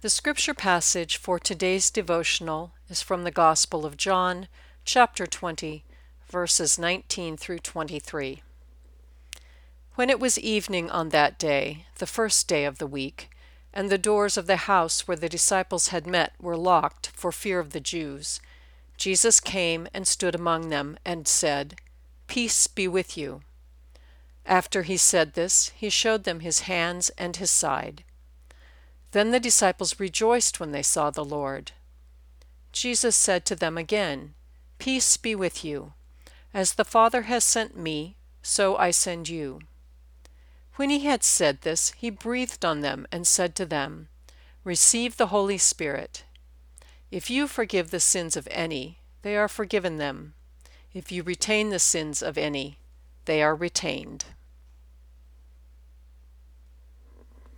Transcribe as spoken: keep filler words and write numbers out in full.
The scripture passage for today's devotional is from the Gospel of John, chapter twenty, verses nineteen through twenty-three. When it was evening on that day, the first day of the week, and the doors of the house where the disciples had met were locked for fear of the Jews, Jesus came and stood among them and said, "Peace be with you." After he said this, he showed them his hands and his side. Then the disciples rejoiced when they saw the Lord. Jesus said to them again, "Peace be with you. As the Father has sent me, so I send you." When he had said this, he breathed on them and said to them, "Receive the Holy Spirit. If you forgive the sins of any, they are forgiven them. If you retain the sins of any, they are retained."